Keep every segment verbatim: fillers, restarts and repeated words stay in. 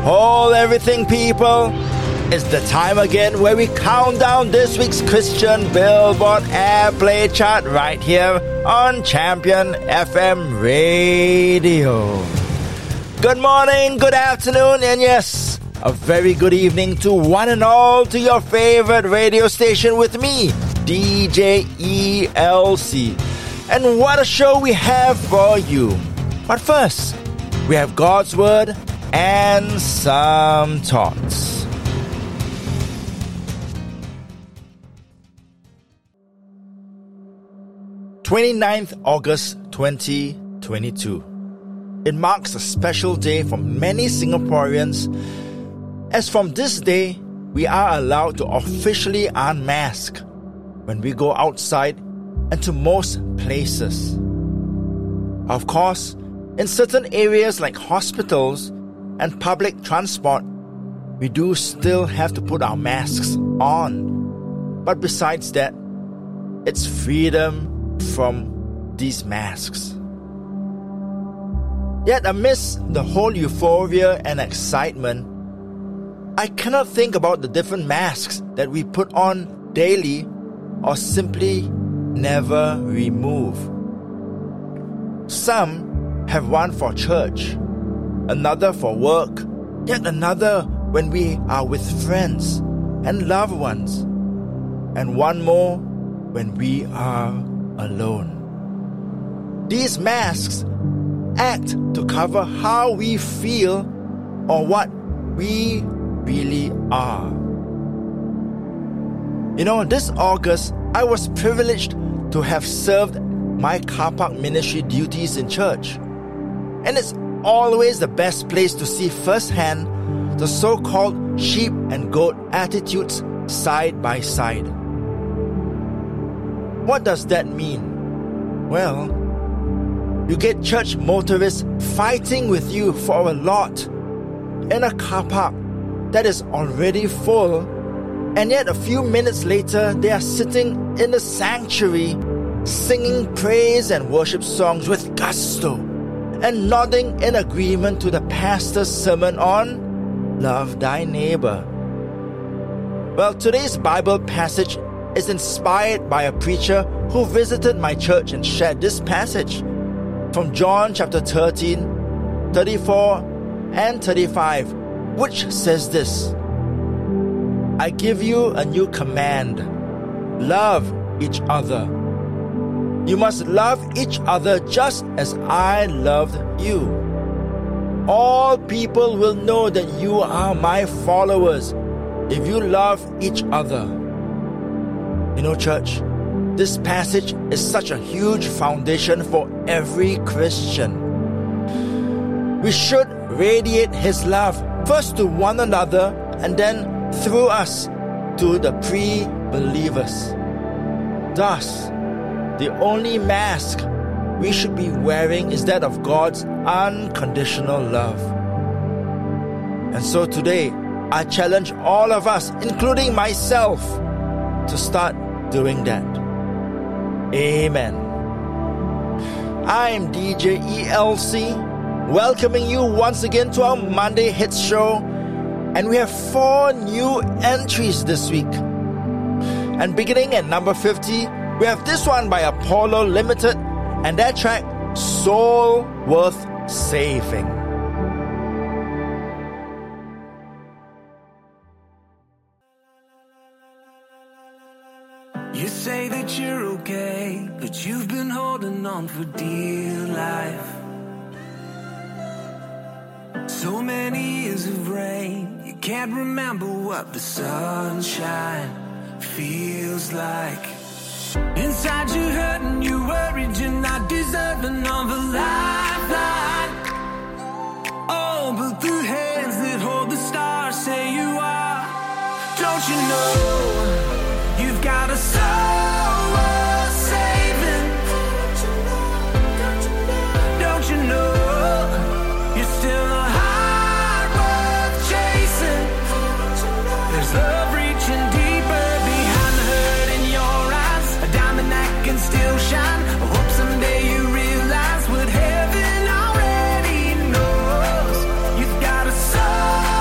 Hold everything, people. It's the time again where we count down this week's Christian Billboard Airplay chart right here on Champion F M Radio. Good morning, good afternoon, and yes, a very good evening to one and all to your favorite radio station with me, D J E L C. And what a show we have for you. But first, we have God's Word and some thoughts. twenty-ninth of August twenty twenty-two. It marks a special day for many Singaporeans, as from this day, we are allowed to officially unmask when we go outside and to most places. Of course, in certain areas like hospitals and public transport, we do still have to put our masks on. But besides that, it's freedom from these masks. Yet amidst the whole euphoria and excitement, I cannot think about the different masks that we put on daily or simply never remove. Some have one for church, another for work, yet another when we are with friends and loved ones, and one more when we are alone. These masks act to cover how we feel or what we really are. You know, this August, I was privileged to have served my car park ministry duties in church. And it's always the best place to see firsthand the so-called sheep and goat attitudes side by side. What does that mean? Well, you get church motorists fighting with you for a lot in a car park that is already full, and yet a few minutes later they are sitting in the sanctuary singing praise and worship songs with gusto and nodding in agreement to the pastor's sermon on Love Thy Neighbor. Well, today's Bible passage is inspired by a preacher who visited my church and shared this passage from John chapter thirteen, thirty-four and thirty-five, which says this: I give you a new command, love each other. You must love each other just as I loved you. All people will know that you are my followers if you love each other. You know, church, this passage is such a huge foundation for every Christian. We should radiate His love first to one another and then through us to the pre-believers. Thus, the only mask we should be wearing is that of God's unconditional love. And so today, I challenge all of us, including myself, to start doing that. Amen. I'm D J E L C, welcoming you once again to our Monday Hits Show, and we have four new entries this week. And beginning at number fifty, we have this one by Apollo Limited and their track Soul Worth Saving. You say that you're okay, but you've been holding on for dear life. So many years of rain, you can't remember what the sunshine feels like. Inside you're hurting, you're worried, you're not deserving of a lifeline. Oh, but the hands that hold the stars say you are. Don't you know you've got a soul worth saving? Don't you know you're still a heart worth chasing? There's love reaching deeper behind the hurt in your eyes, a diamond that can still shine. I hope someday you realize what heaven already knows. You've got a soul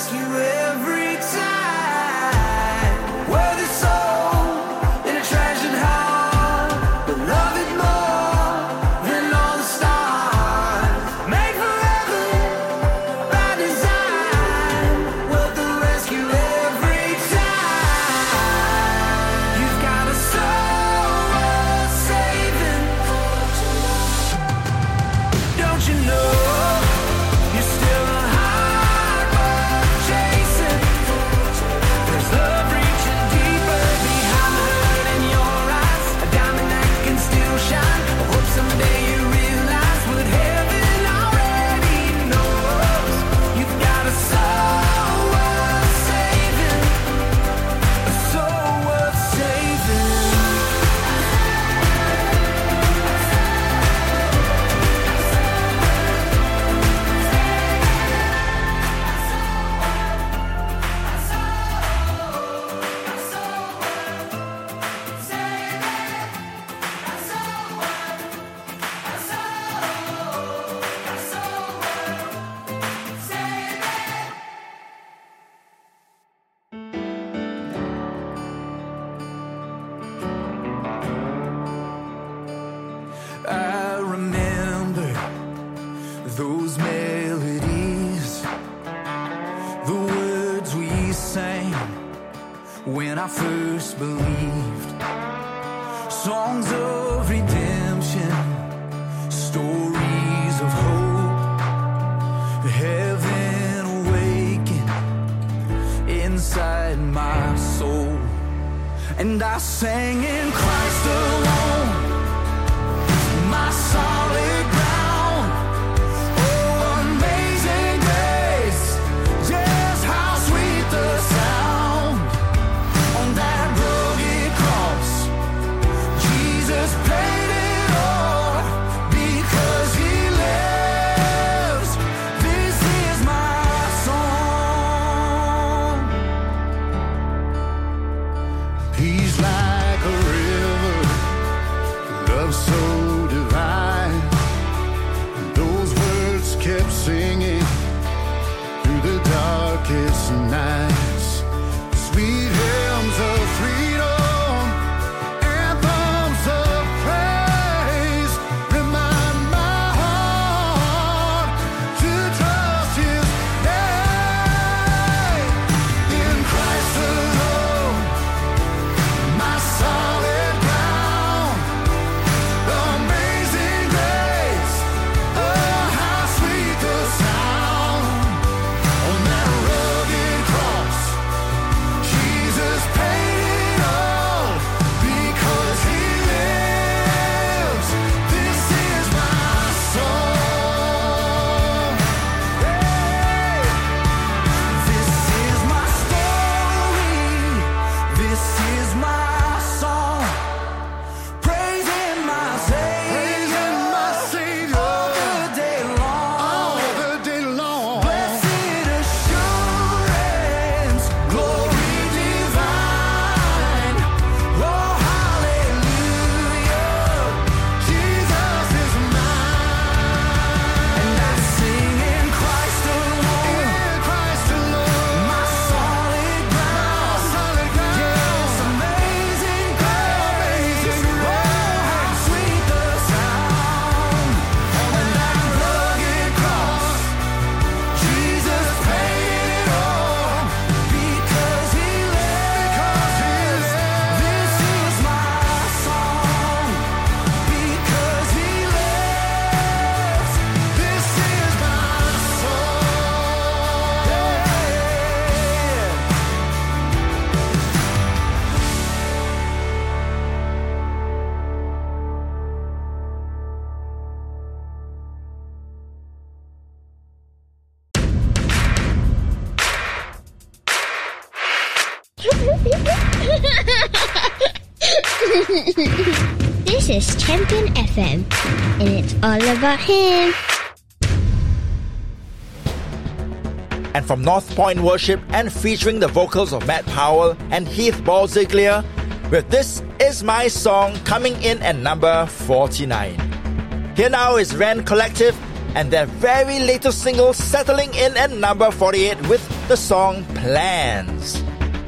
rescue every time. Worth its soul in a treasured heart, but love it more than all the stars. Made forever by design, worth the rescue every time. You've got a soul worth saving. Don't you know? You're still a heart worth chasing. There's love reaching deeper behind the hurt in your eyes. A diamond that can still shine. I hope someday you realize what heaven already knows. You've got a soul worth saving. A soul worth saving. I remember those melodies, the words we sang when I first believed. Songs of redemption, stories of hope, heaven awakened inside my soul. And I sang in Christ alone, my solid ground. Oh, amazing grace, just how sweet the sound. On that rugged cross, Jesus paid it all because he lives. This is my song. He's like a river, love so divine. Those words kept singing through the darkest nights. Sweet hymns of freedom, anthems of praise, remind my heart to trust his name. In Christ alone, my solid ground. Amazing grace, oh how sweet the sound. On that rugged cross, Jesus paid it all because he lives. This is my song. This is my story. This is my song. Praising my Savior, my Savior, all the day long, all the day long. Blessed assurance, glory divine. Oh, hallelujah, Jesus is mine. And I sing in Christ alone, in Christ alone, my solid ground, solid ground. Yes, amazing grace, oh how sweet the sound. On that rugged cross, Jesus paid it all because he lives. This is my song because he lives. This is my song. This is Champion F M, and it's all about him. And from North Point Worship and featuring the vocals of Matt Powell and Heath Balziglia, with This Is My Song coming in at number forty-nine. Here now is Rand Collective and their very latest single settling in at number forty-eight with the song Plans.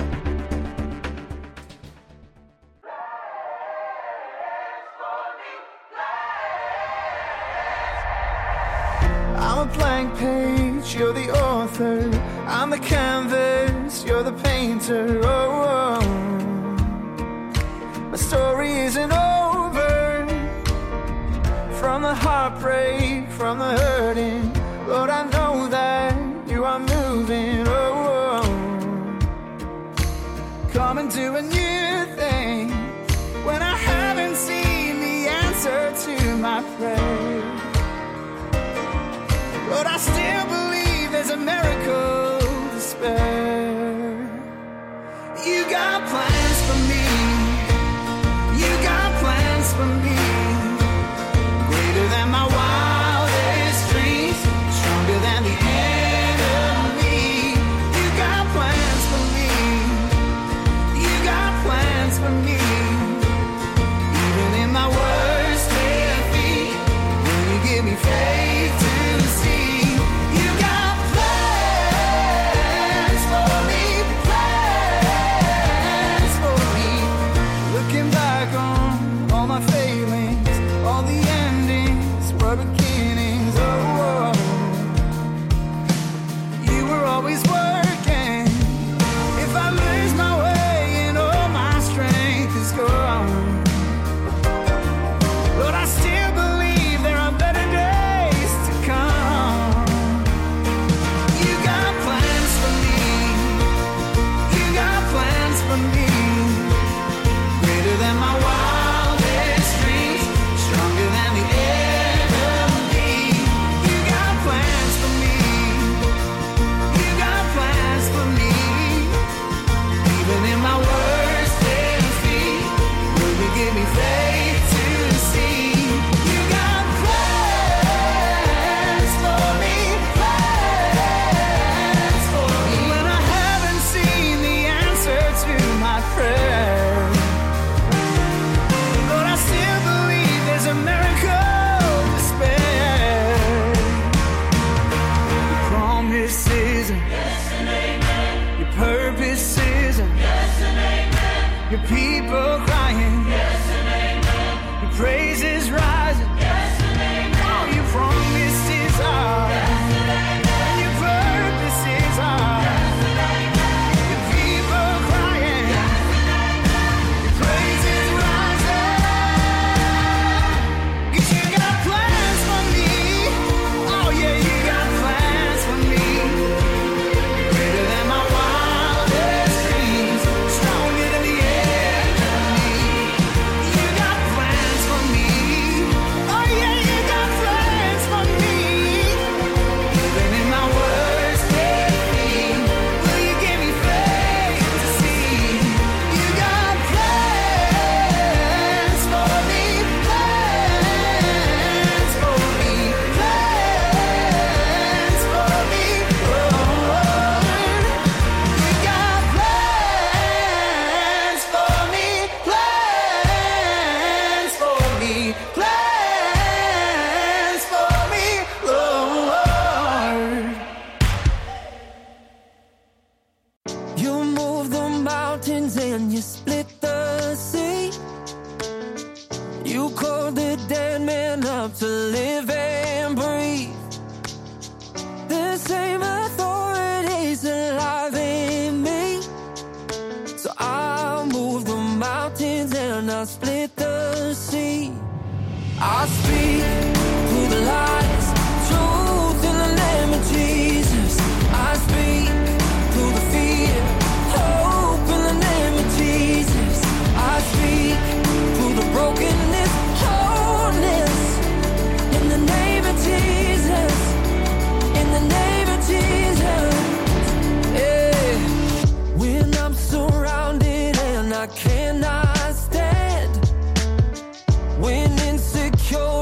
I'm a blank page, you're the author. I'm the canvas, you're the painter. Oh, oh. My story isn't over. From the heartbreak, from the hurting, Lord, I know that you are moving. Oh, oh. Come and do a new thing when I haven't seen the answer to my prayer. But I still believe there's a miracle to spare. You got plans for me. You got plans for me. Greater than my wildest dreams. Stronger than the enemy. You got plans for me. You got plans for me. Even in my worst defeat, will you give me faith to see? Your people crying, yes and amen. Your praises rising, yes and amen. All your promises are, yes and amen. And your purposes are, yes and amen. Your people crying, yes and amen. Your praises rising. 'Cause you got plans for me. Oh yeah, you got plans for me. Greater than my wildest dreams. Stronger than the I cannot stand when insecure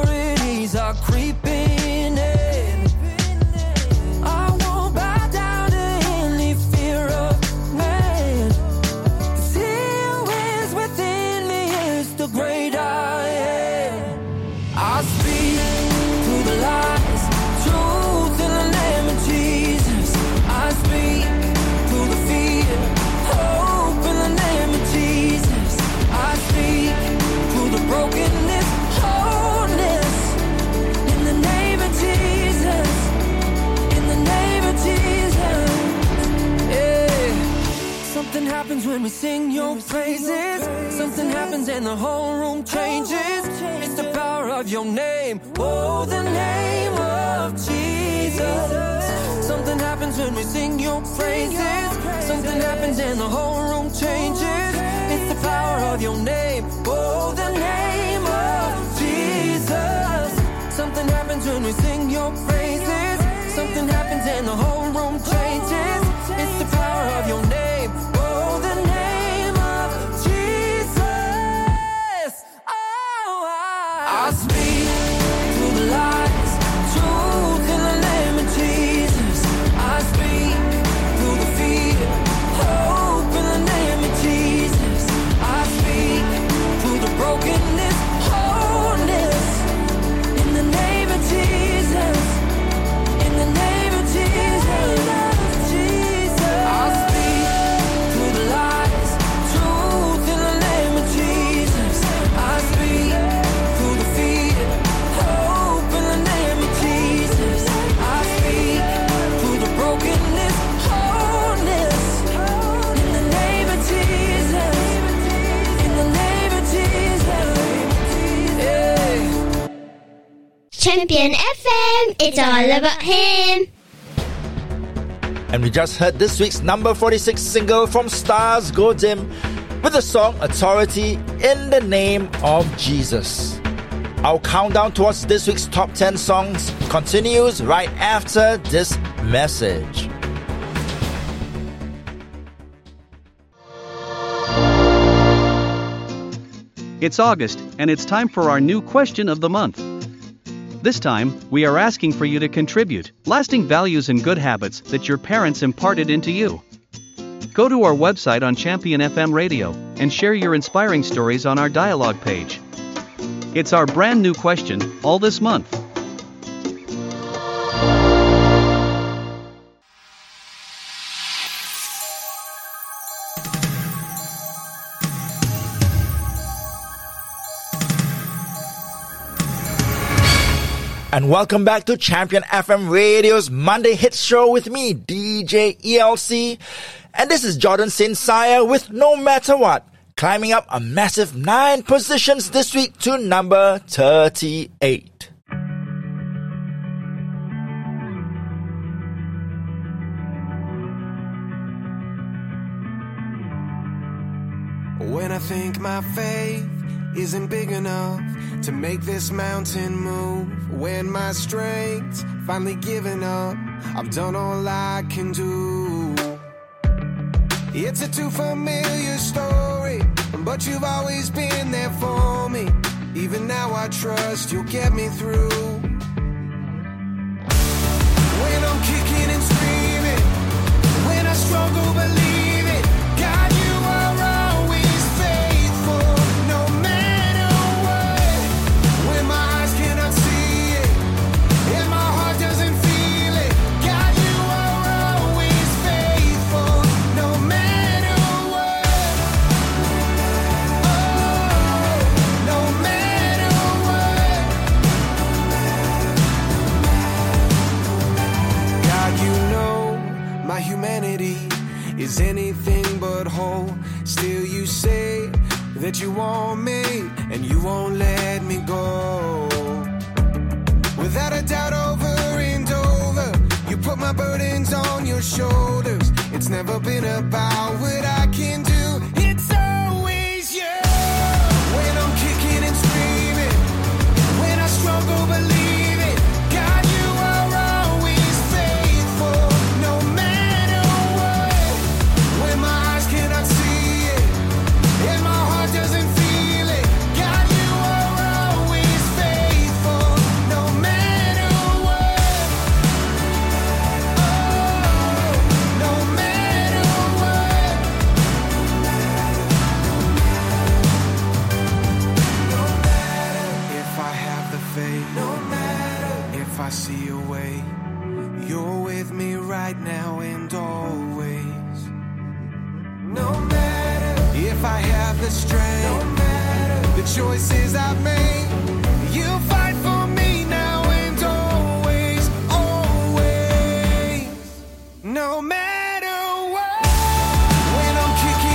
happens when we sing your praises. Something happens and the whole room changes. It's the power of your name. Oh, the name of Jesus. Something happens when we sing your praises. Something happens and the whole room changes. It's the power of your name. Oh, the name of Jesus. Something happens when we sing your praises. Something happens and the whole room changes. It's the power of your name. Oh, the name of Jesus. Oh, I, I speak through the lies, truth in the name of Jesus. I speak through the fear, hope in the name of Jesus. I speak through the brokenness, wholeness in the name of Jesus. In the name of Jesus. Champion F M, it's all about him. And we just heard this week's number forty-six single from Stars Go Dim with the song Authority in the Name of Jesus. Our countdown towards this week's top ten songs continues right after this message. It's August, and it's time for our new question of the month. This time, we are asking for you to contribute lasting values and good habits that your parents imparted into you. Go to our website on Champion F M Radio and share your inspiring stories on our dialogue page. It's our brand new question, all this month. And welcome back to Champion F M Radio's Monday Hit Show with me, D J E L C. And this is Jordan Saint Sire with No Matter What, climbing up a massive nine positions this week to number thirty-eight. When I think my faith isn't big enough to make this mountain move, when my strength's finally given up, I've done all I can do. It's a too familiar story, but you've always been there for me. Even now I trust you'll get me through. When I'm kicking and screaming, when I struggle, believe it, God, you are always faithful, no matter what. When my eyes cannot see it, and my heart doesn't feel it, God, you are always faithful, no matter what. Oh, no matter what. God, you know my humanity is anything but whole. Still you say that you want me and you won't let me go. Without a doubt, over and over, you put my burdens on your shoulders. It's never been about what I can do, it's always you. When I'm kicking and screaming, when I struggle, believe it, God, you are always faithful, no matter what. When my eyes cannot see it, and my heart doesn't feel it, God, you are always faithful, no matter what. Oh, no matter what. No matter if I have the faith, no matter if I see a way, you're with me right now and always. No matter if I have the strength, no matter the choices I've made, you fight for me now and always, always. No matter what. When I'm kicking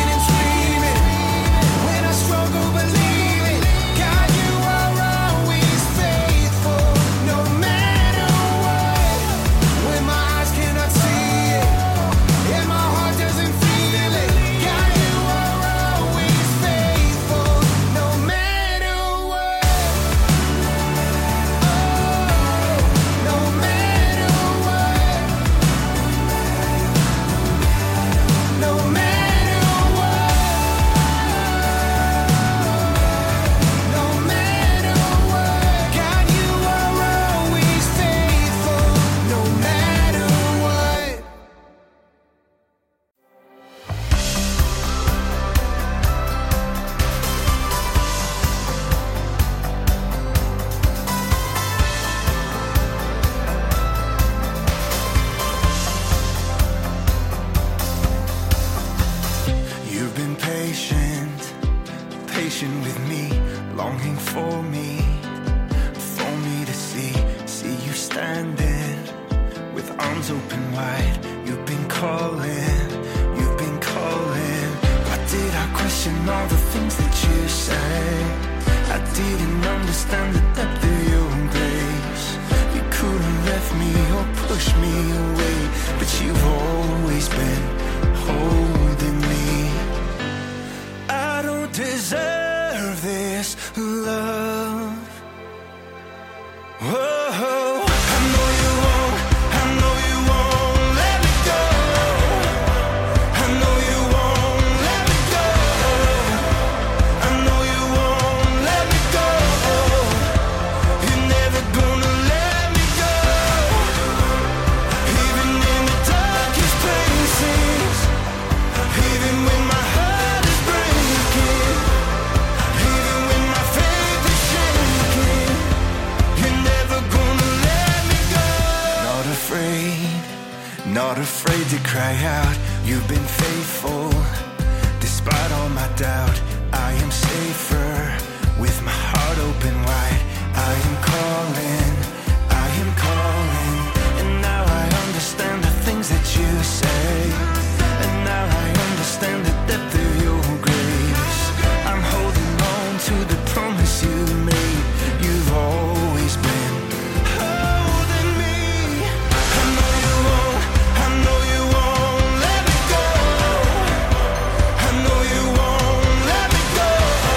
holding all the things that you say. I didn't understand the depth of your grace. You could have left me or pushed me away, but you've always been holding me. I don't deserve this love. Whoa, I know you won't, I know you won't let me go. I know you won't let me go. I know you won't let me go. You're never gonna let me go. Even in the darkest places, even when my heart is breaking, even when my faith is shaking, you're never gonna let me go. Not afraid, not afraid to cry out. You've been faithful, despite all my doubt. I am safer with my heart open wide. I am calling, I am calling, and now I understand the things that you say. And now I understand the depth of your grace. I'm holding on to the promise you made. You've always been holding me. I know you won't, I know you won't let me go. I know you won't let me go.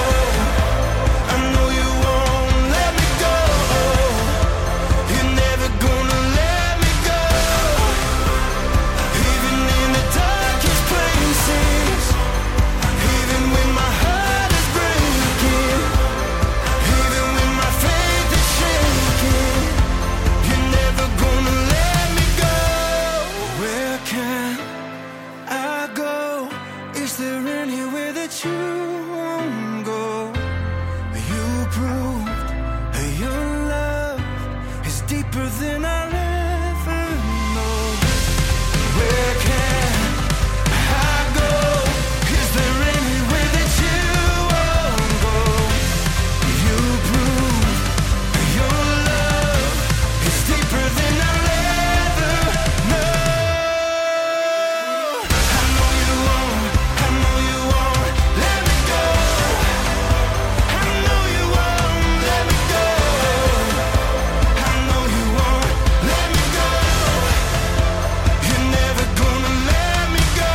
I know you won't let me go. You're never gonna let me go. Even in the darkest places, even when my heart is breaking, even when my faith is shaking, you're never gonna let me go. Where can I go? Is there anywhere that you won't go? You proved your love is deeper than I'll ever know. Where can I go? Is there anywhere that you won't go? You prove your love is deeper than I'll ever know. I know you won't, I know you won't let me go. I know you won't let me go. I know you won't let me go. You're never gonna let me go.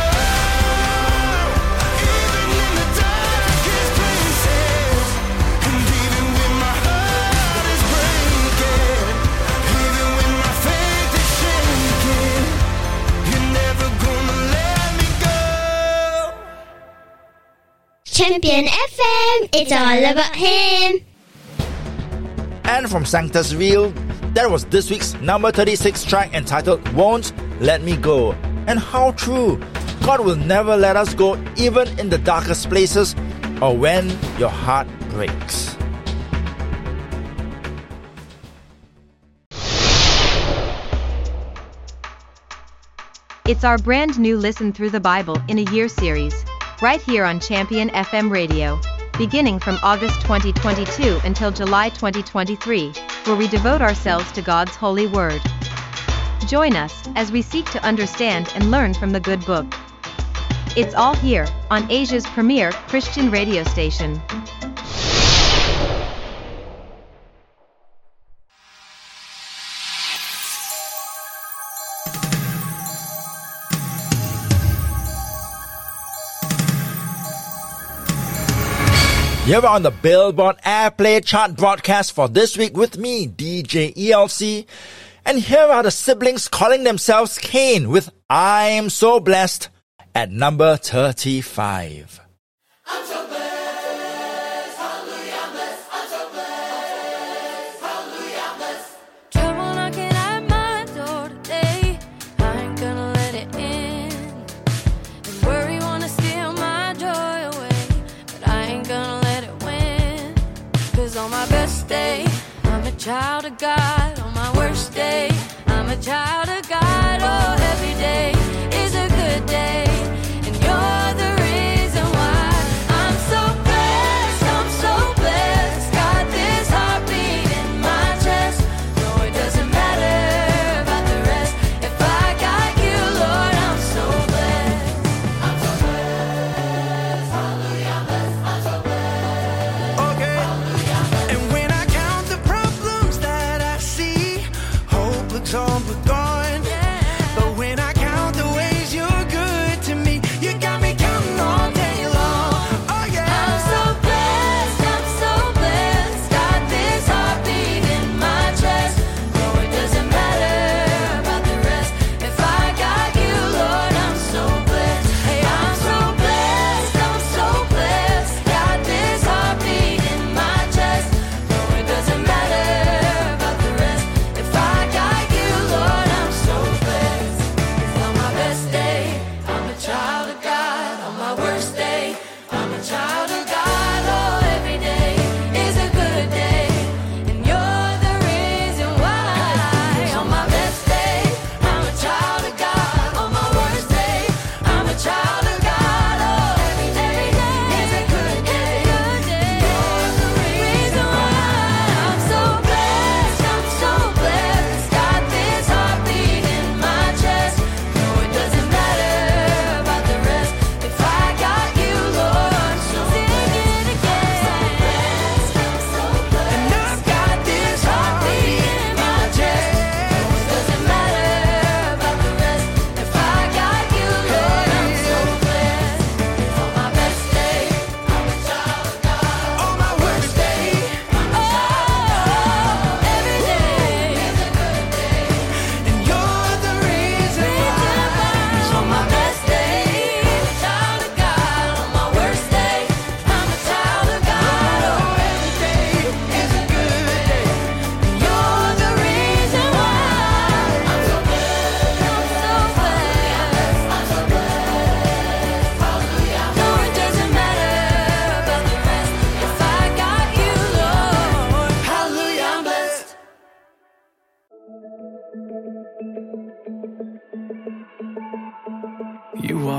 Even in the darkest places, and even when my heart is breaking, even when my faith is shaking, you're never gonna let me go. Champion F M, it's all about him. And from Sanctusville, that was this week's number thirty-six track entitled Won't Let Me Go. And how true! God will never let us go even in the darkest places or when your heart breaks. It's our brand new Listen Through the Bible in a Year series, right here on Champion F M Radio, beginning from August twenty twenty-two until July twenty twenty-three, where we devote ourselves to God's holy word. Join us as we seek to understand and learn from the good book. It's all here on Asia's premier Christian radio station. You're on the Billboard Airplay chart broadcast for this week with me, D J E L C. And here are the siblings calling themselves Cain with I'm So Blessed at number thirty-five. I'm so blessed, hallelujah, I'm blessed. I'm so blessed, hallelujah, I'm blessed. Trouble knocking at my door today, I ain't gonna let it in. And worry wanna steal my joy away, but I ain't gonna let it win. 'Cause on my best day, I'm a child of God. On my worst day, I'm a child of God. Oh, every day is a good day, and you're the reason why I'm so blessed. I'm so blessed. Got this heartbeat in my chest. No, it doesn't matter about the rest. If I got you, Lord, I'm so blessed. I'm so blessed, hallelujah, I'm blessed.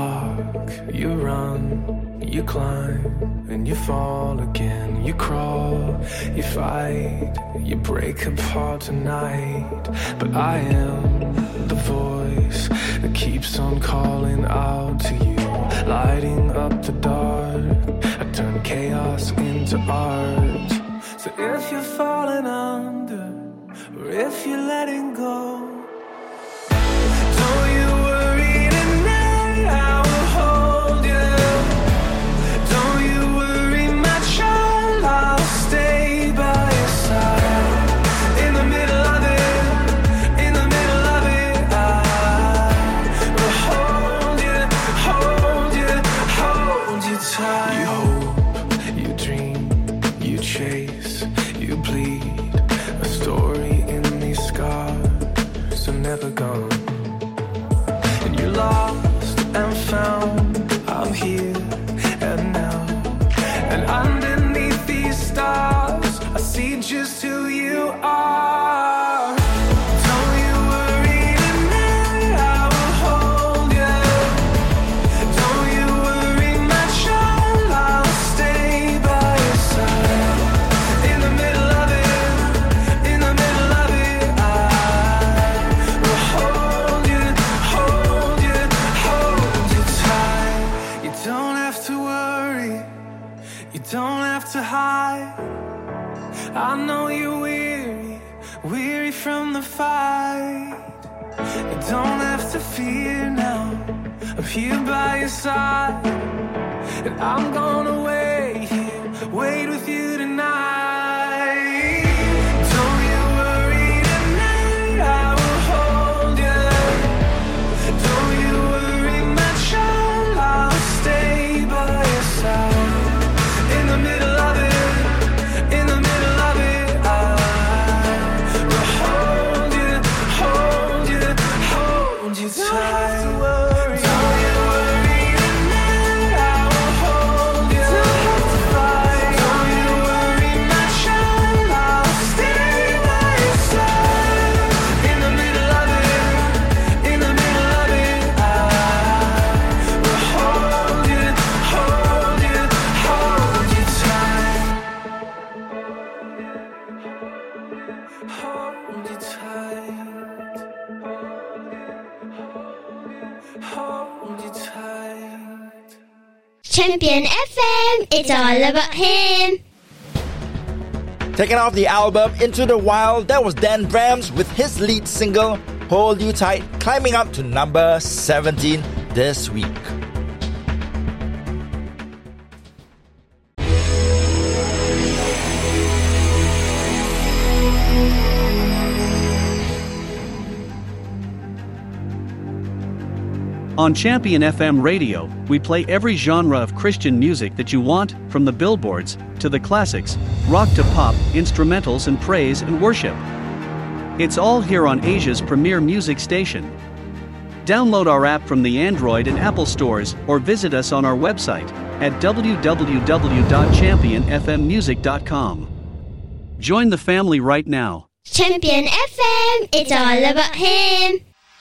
walk, you run, you climb, and you fall again. You crawl, you fight, you break apart tonight. But I am the voice that keeps on calling out to you, lighting up the dark. I turn chaos into art. So if you're falling under, or if you're letting go, don't you worry tonight, I will hold you. Don't you worry, my child, I'll stay by your side. In the middle of it, in the middle of it, I will hold you, hold you, hold you tight. You hope, you dream, you chase, you bleed, a story in these scars are never gone. And you're lost and found, I'm here and now. And underneath these stars, I see just who you are. Don't you worry tonight, I will hold you. Don't you worry, my child, I'll stay by your side. In the middle of it, in the middle of it, I will hold you, hold you, hold you tight. You don't have to worry, you don't have to hide. I know you're weary, weary from the fight. You don't have to fear now, I'm here by your side. And I'm gonna wait here, wait with you tonight. Don't you worry tonight, I will hold you. Don't you worry, my child, I'll stay by your side. In the middle of it, in the middle of it, I will hold you, hold you, hold you tight. Don't you worry tonight, I will hold you. Don't you worry, my child, I'll stay by your side. In the middle of it, in the middle of it, I will hold you, hold you, hold you tight. Hold you tight. Hold you tight. Champion F M, it's all about him. Taking off the album Into the Wild, that was Dan Brams with his lead single, Hold You Tight, climbing up to number seventeen this week. On Champion F M Radio, we play every genre of Christian music that you want, from the billboards to the classics, rock to pop, instrumentals and praise and worship. It's all here on Asia's premier music station. Download our app from the Android and Apple stores or visit us on our website at w w w dot champion f m music dot com. Join the family right now. Champion F M, it's all about him.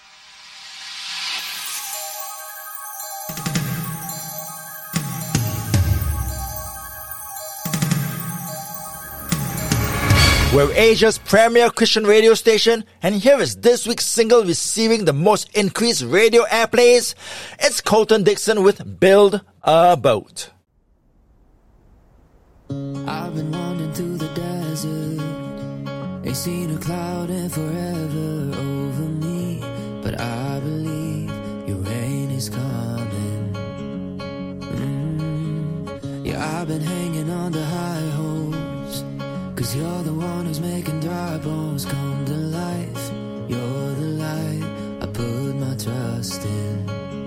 We're Asia's premier Christian radio station, and here is this week's single receiving the most increased radio airplays. It's Colton Dixon with Build a Boat. I've been wandering through the desert, ain't seen a cloud in forever over me, but I believe your rain is coming. Mm. Yeah, I've been hanging on to high hopes, 'cause you're the one who's making dry bones come to life. You're the light I put my trust in.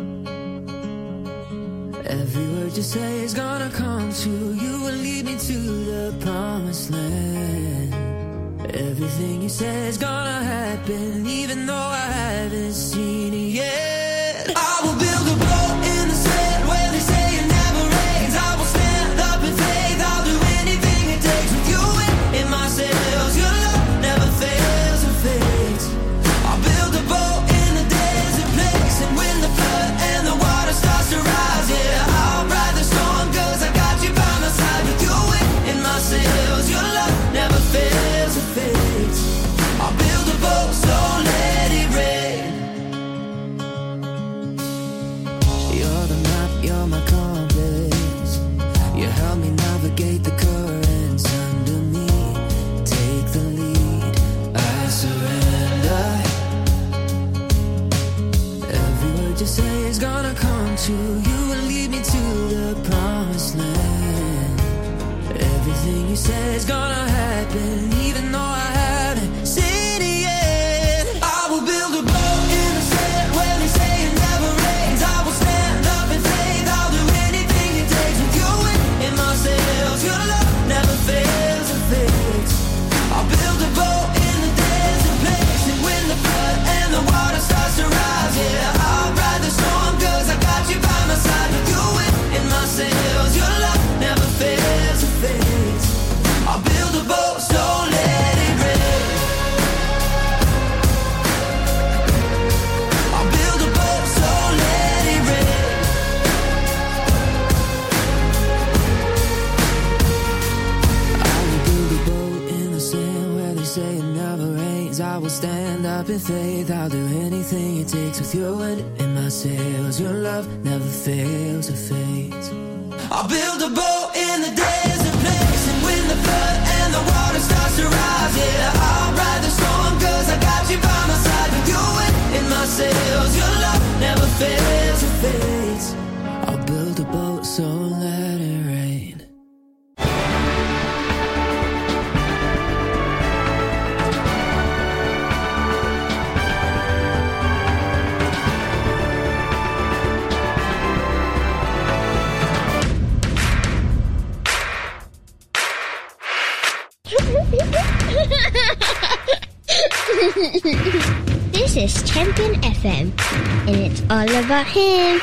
Every word you say is gonna come true. You will lead me to the promised land. Everything you say is gonna happen, even though I haven't seen it yet. I will build a boat in the sand where they say it never rains. I will stand up in faith. I'll do anything it takes with you in my sails. Your love never fails or fades. I'll build a boat in a desert place, and when the flood and the water starts to say is gonna happen, even though I haven't seen it yet. I will build a boat in the sand where they say it never rains. I will stand up in faith, I'll do anything it takes. With you in my sails, your love never fails or fades. I'll build a boat in the desert place, and when the flood and the water starts to rise, yeah, I'll ride the storm, cause I got you by my side. With you in my sails, your love never fails or fades. I'll build a boat, so let it rain. I'll build a boat, so let it rain. I will build a boat in the sand where they say it never rains. I will stand up in faith, I'll do anything it takes. With your wind in my sails, your love never fails or fades. I'll build a boat in the desert place, and when the flood and the water starts to rise, yeah, I'll ride the storm, cause I got you by my side. With you in my sails, your love never fails or fades. I'll build a boat, so let it rain. This is Champion F M, and it's all about him.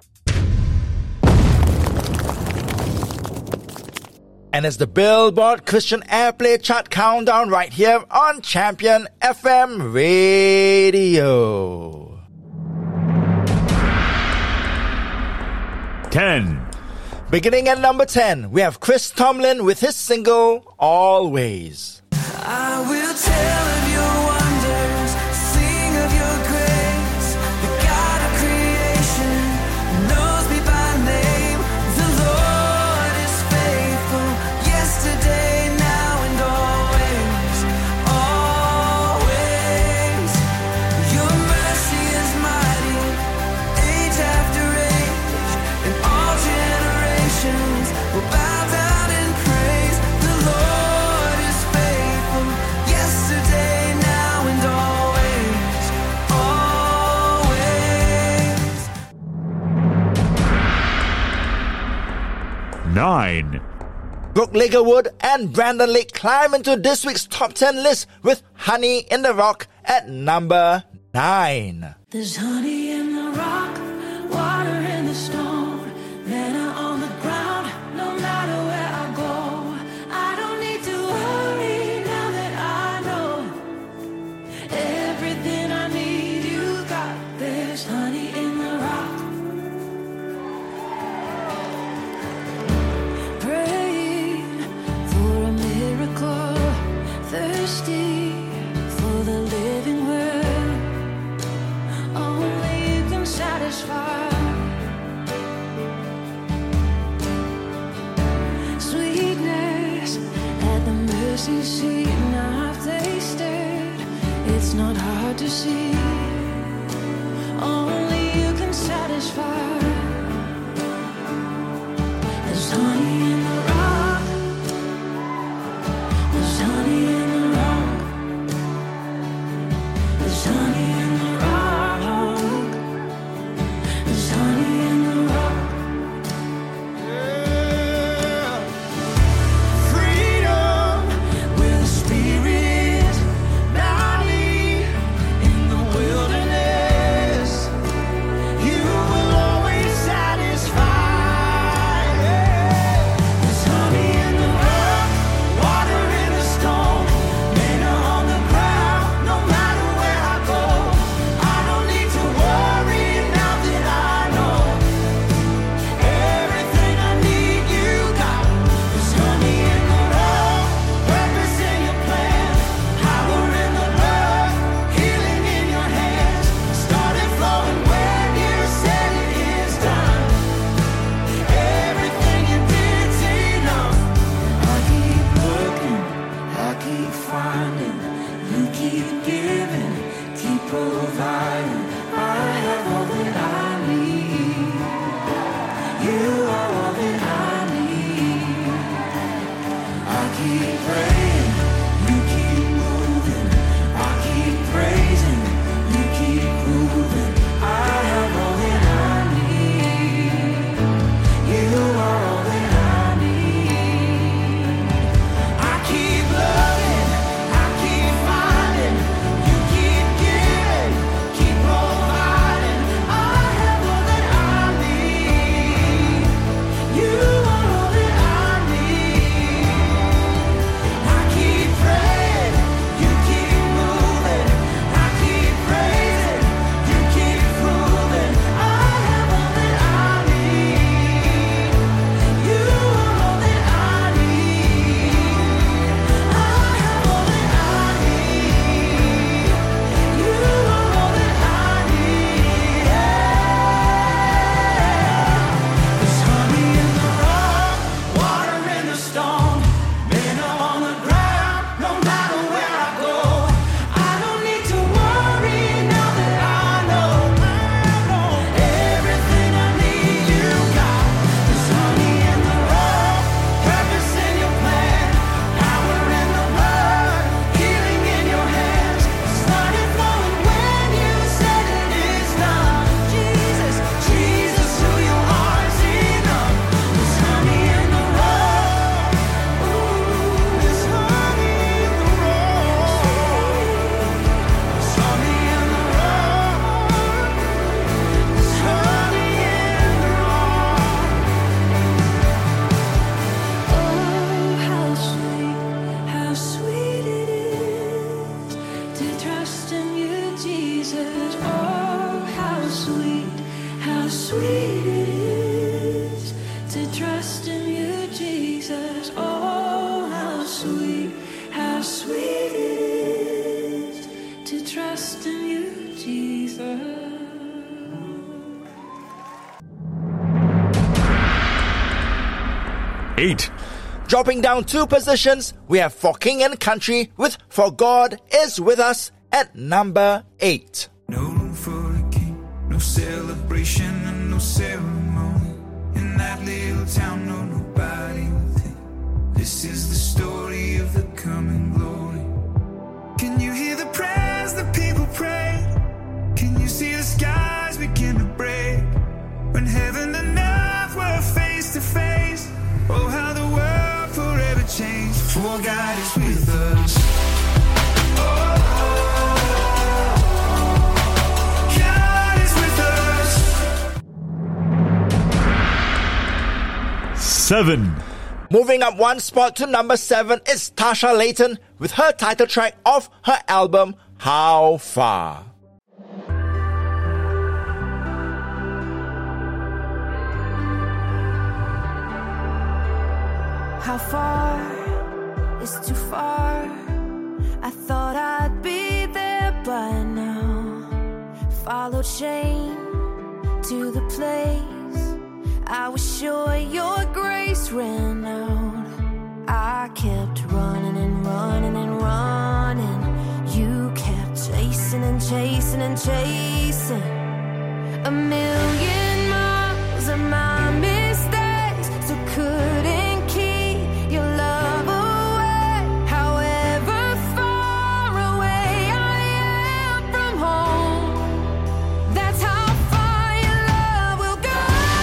And it's the Billboard Christian Airplay Chart Countdown right here on Champion F M Radio. ten. Beginning at number ten, we have Chris Tomlin with his single, Always. I will tell of your wonders, sing of your grace. The God of creation knows me by name. The Lord is faithful, yesterday, now, and always, always. Your mercy is mighty, age after age, and all generations will bow down in praise. The Lord is faithful, yesterday, now, and always, always. nine. Brooke Ligerwood and Brandon Lake climb into this week's top ten list with Honey in the Rock at number nine. There's honey in the rock, water in the stone, manna on the ground, no matter where I go. I don't need to worry now that I know everything I need you got. There's honey in the rock. Praying for a miracle, thirsty for the living word. Only you can satisfy. Sweetness at the mercy seat, and I've tasted. It's not hard to see. Only you can satisfy. There's honey in the rock. There's honey in the rock. There's honey in the rock. There's honey in the rock. Freedom where the Spirit is, bounty in the wilderness. You will always satisfy. eight. Dropping down two positions, we have For King and Country with For God Is With Us at number eight. No room for a king, no celebration and no ceremony. In that little town, no nobody with him. This is the story of the coming glory. Can you hear the prayers the people pray? Can you see the skies begin to break? When heaven and earth were face to face, oh how the world forever changed. For God is with us. Oh, God is with us. Seven. Moving up one spot to number seven is Tasha Layton with her title track of her album, How Far. How far is too far? I thought I'd be there by now. Followed Shane to the place I was sure your grace ran out. I kept running and running and running. You kept chasing and chasing and chasing. A million miles of my mistakes, so couldn't keep your love away. However far away I am from home, that's how far your love will go.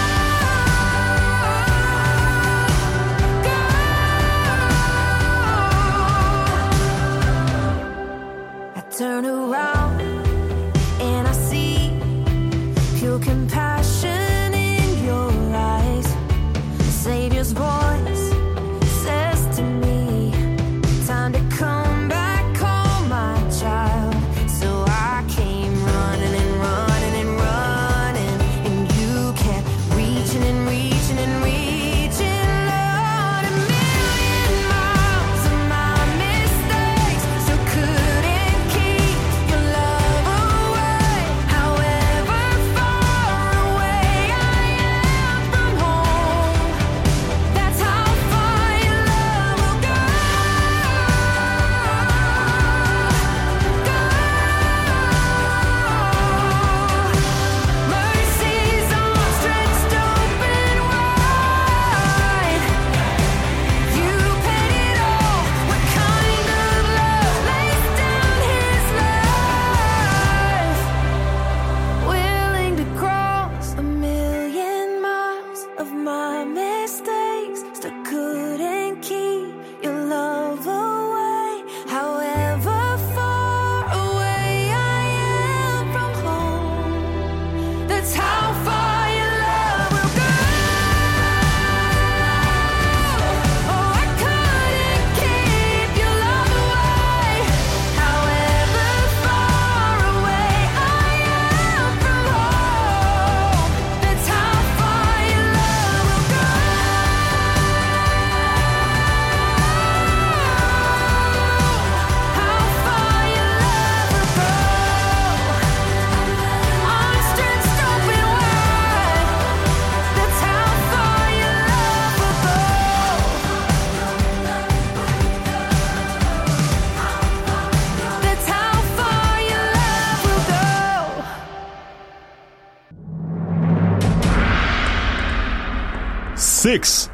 Go. I turn around and I see pure compassion in your eyes. The Savior's voice says to me, time to come back home, my child. So I came running and running and running, and you kept reaching and reaching and reaching. Lord, a million miles of my mistakes, so couldn't keep your love away. However far away I am from home, that's how far your love will go. Go. Mercy's arms stretched open wide. You paid it all. What kind of love lays down his life? Willing to cross a million miles of my mistakes, still couldn't keep your love away. However far away I am from home, that's how far your love will go. Oh, I couldn't keep your love away. However far away I am from home, that's how far your love will go. How far your love will go. Arms stretched open wide. That's how far your love will go. That's how far your love will go. Six.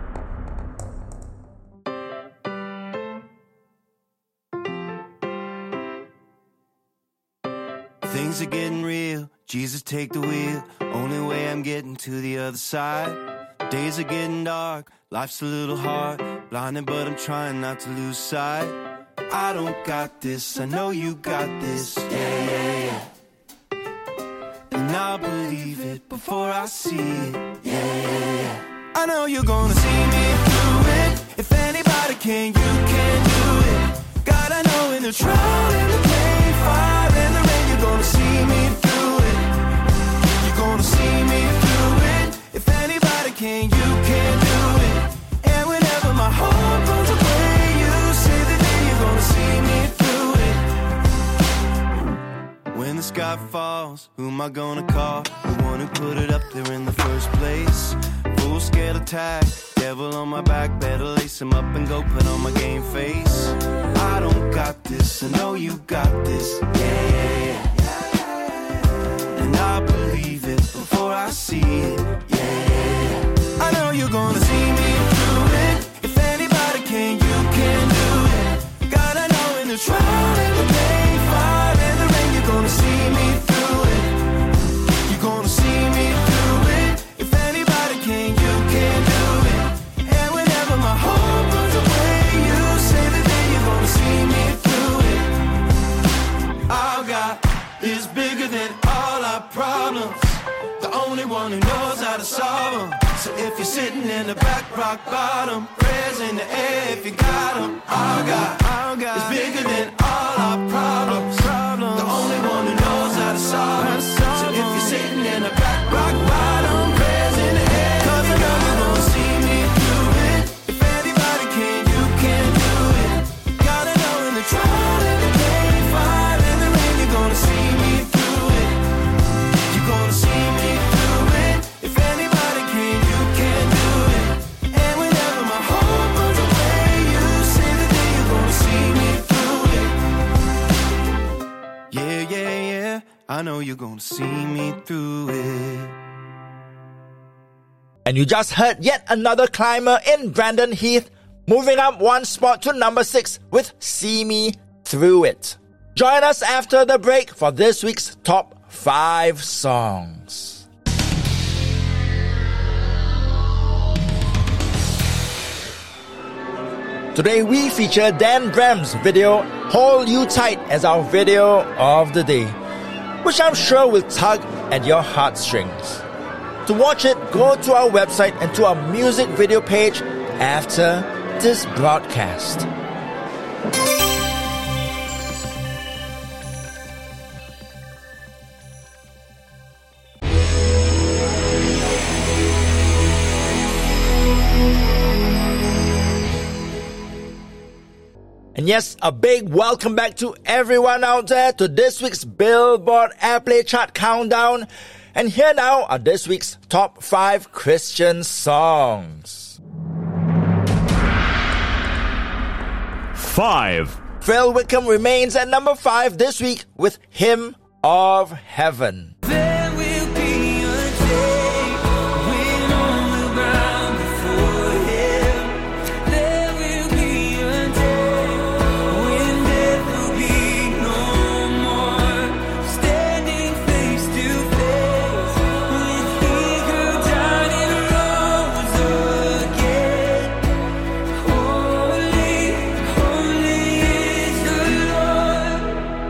Things are getting real, Jesus take the wheel. Only way I'm getting to the other side. Days are getting dark, life's a little hard. Blinded but I'm trying not to lose sight. I don't got this, I know you got this. Yeah, yeah, yeah. And I'll believe it before I see it. Yeah, yeah, yeah. I know you're gonna see me through it. If anybody can, you can do it. God, I know in the trial, in the pain, fire, in the rain, you're gonna see me through it. You're gonna see me through it. If anybody can, you can do it. And whenever my heart runs away, you say that then you're gonna see me through it. When the sky falls, who am I gonna call? The one who put it up there in the first place. Full scale attack, devil on my back, better lace him up and go put on my game face. I don't got this, I know you got this, yeah. And I believe it before I see it, yeah. I know you're gonna see me through it. If anybody can, you can do it. Gotta know in the trial and the pain, fire and the rain, you're gonna see me through it. You're gonna see me through it. If anybody can, you can do it. And whenever my heart runs away, you say that then you're gonna see me through it. Our God is bigger than all our problems. The only one who knows how to solve them. So if you're sitting in the back, rock bottom, prayers in the air if you got them. Our God, our God is bigger than all our problems. problems. The only one who knows how to solve them. So if you're sitting in the back, rock bottom, prayers in the air. Cause I know you're gonna see me through it. If anybody can, you can do it. Gotta know in the trial and the pain, fire and the rain, you're gonna see me through it. You're gonna see me through it. If anybody can, you can do it. And whenever my heart runs away, you say that then you're gonna see me through it. Yeah, yeah, yeah, I know you're gonna see me through it. And you just heard yet another climber in Brandon Heath, moving up one spot to number six with See Me Through It. Join us after the break for this week's top five songs. Today we feature Dan Bram's video Hold You Tight as our video of the day, which I'm sure will tug at your heartstrings. To watch it, go to our website and to our music video page after this broadcast. And yes, a big welcome back to everyone out there to this week's Billboard Airplay Chart Countdown. And here now are this week's top five Christian songs. Five. Phil Wickham remains at number five this week with Hymn of Heaven. There will be a day when on the ground before Him. There will be a day when death will be no more. Standing face to face with He who died and rose again. Holy, holy is the Lord.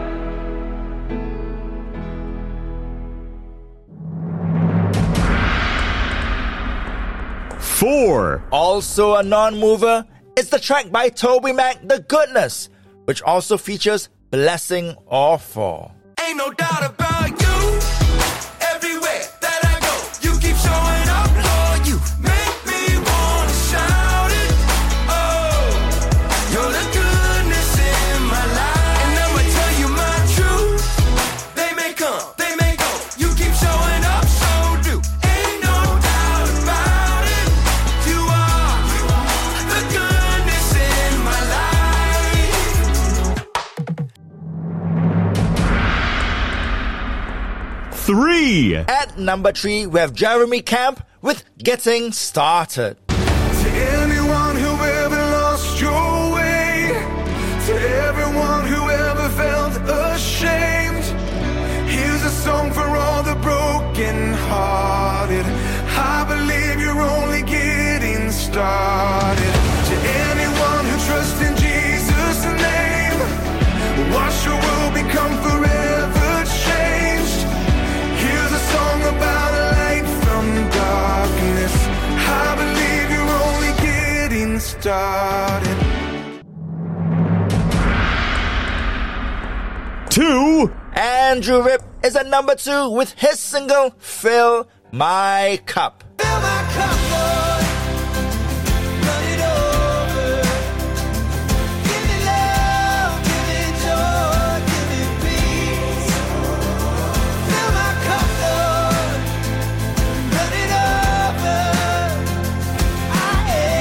Four. Also a non-mover, it's the track by Toby Mac, The Goodness, which also features Blessing or Fall. Ain't no doubt about you. Everywhere that I go, you keep showing up, Lord. You make me wanna shout it. Oh, you're the goodness in my life. And I'ma tell you my truth. They may come, they may go. You keep showing up, so do. Ain't no doubt about it. You are the goodness in my life. Three. At number three, we have Jeremy Camp with Getting Started. To anyone who ever lost your way, to everyone who ever felt ashamed, here's a song for all the broken hearted. I believe you're only getting started. To anyone who trusts in Jesus' name, watch your world become forever changed. Here's a song about a light from darkness. I believe you're only getting started. Two. Andrew Ripp is at number two with his single Fill My Cup. Fill my cup, Lord. Run it over. Give me love, give me joy, give me peace. Fill my cup, Lord. Run it over. I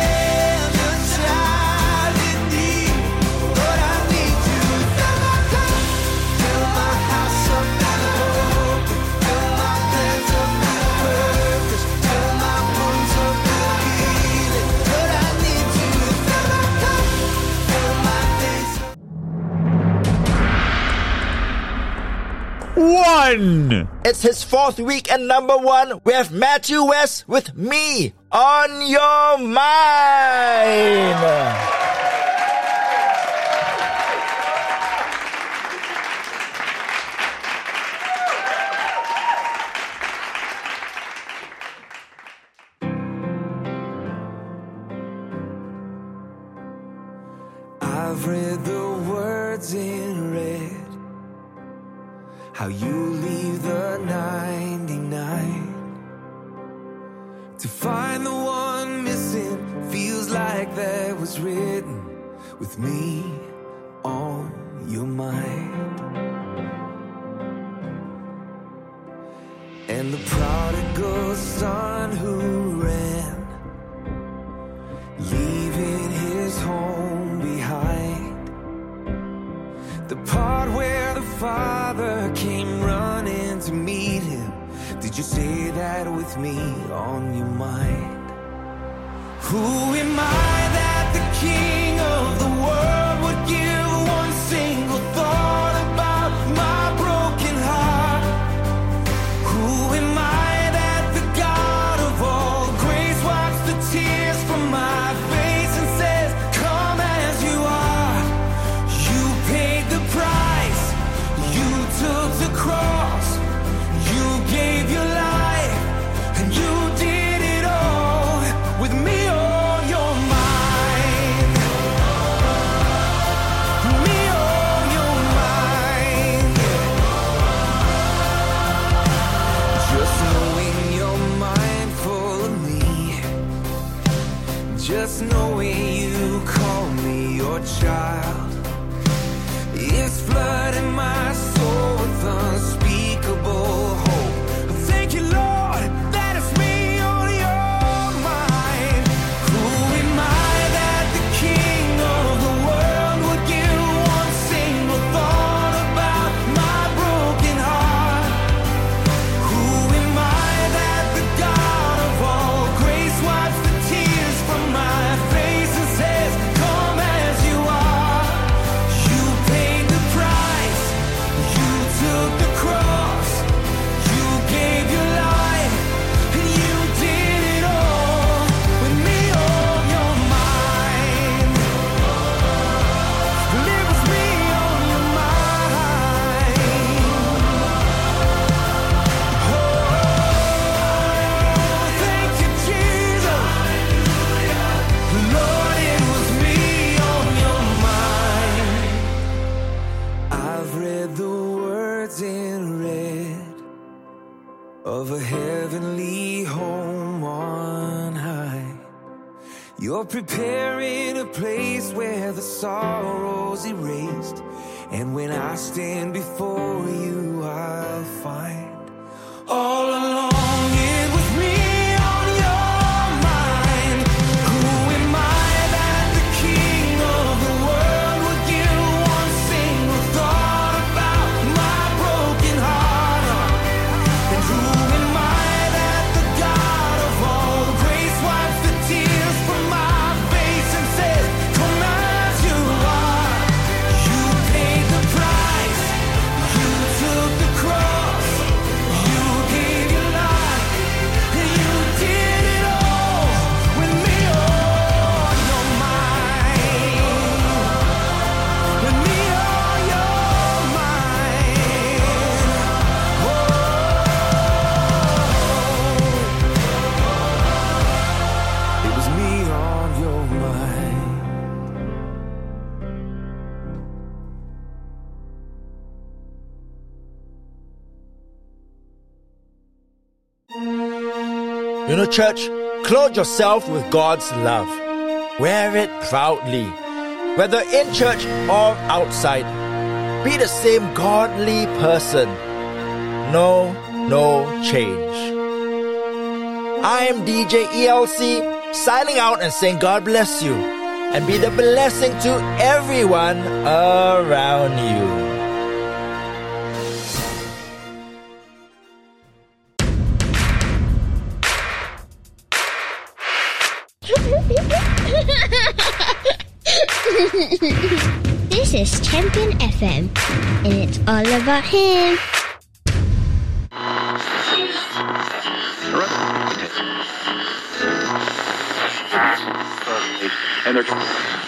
one. It's his fourth week and number one. We have Matthew West with Me on Your Mind. I've read the words in red, how you leave the ninety-nine to find the one missing. Feels like that was written with me on your mind. And the prodigal son who ran, leaving his home behind. The part where the father came running to meet him. Did you say that with me on your mind? Who am I that the king of the world would give one single thought about my broken heart? Who am I that the God of all grace wipes the tears from my face and says, come as you are? You paid the price, you took the cross, you gave your life, and you did it all with me on your mind. Me on your mind. Just knowing you're mindful of me, just knowing you call me your child, it's flooding my soul with unspeakable hope. Thank you, Lord, that it's me on your mind. Who am I that the king of the world would give one single thought about my broken heart? Who am I that the God of all grace wipes the tears from my face and says, come as you are? You paid the price, you took the cross, you gave your life, and you did it all with me on your mind. Live with me on your mind. Oh, thank you, Jesus. Lord, it was me on your mind. I've read the words in red of a heavenly home on high. You're preparing a place where the sorrow's erased, and when I stand before you, I'll find all along it was me on your mind. Who am I that the king of the world would give one single thought about my broken heart? And who am I that the God of all grace wipes the tears from my face and says, come as you are? You paid the price, you took the cross, you gave your life, and you did it all with me on your mind. With me on your mind. Oh, it was me on your mind. You know, church, clothe yourself with God's love. Wear it proudly. Whether in church or outside, be the same godly person. No, no change. I am D J E L C, signing out and saying God bless you and be the blessing to everyone around you. This is Champion F M, and it's all about him. and they're